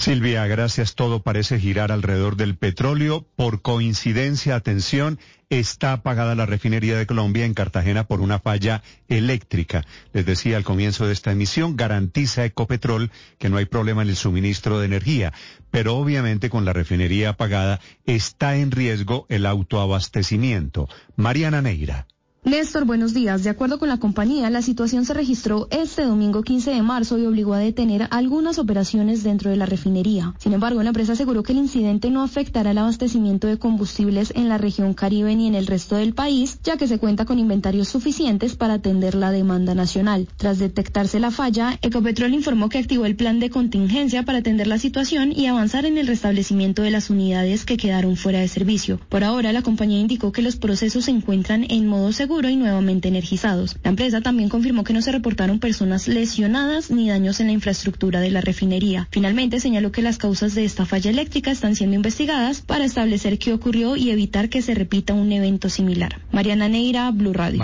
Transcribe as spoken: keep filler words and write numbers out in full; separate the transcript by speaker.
Speaker 1: Silvia, gracias. Todo parece girar alrededor del petróleo. Por coincidencia, atención, está apagada la refinería de Colombia en Cartagena por una falla eléctrica. Les decía al comienzo de esta emisión, garantiza Ecopetrol que no hay problema en el suministro de energía, pero obviamente con la refinería apagada está en riesgo el autoabastecimiento. Mariana Neira.
Speaker 2: Néstor, buenos días. De acuerdo con la compañía, la situación se registró este domingo quince de marzo y obligó a detener algunas operaciones dentro de la refinería. Sin embargo, la empresa aseguró que el incidente no afectará el abastecimiento de combustibles en la región Caribe ni en el resto del país, ya que se cuenta con inventarios suficientes para atender la demanda nacional. Tras detectarse la falla, Ecopetrol informó que activó el plan de contingencia para atender la situación y avanzar en el restablecimiento de las unidades que quedaron fuera de servicio. Por ahora, la compañía indicó que los procesos se encuentran en modo seguro y nuevamente energizados. La empresa también confirmó que no se reportaron personas lesionadas ni daños en la infraestructura de la refinería. Finalmente señaló que las causas de esta falla eléctrica están siendo investigadas para establecer qué ocurrió y evitar que se repita un evento similar. Mariana Neira, Blue Radio.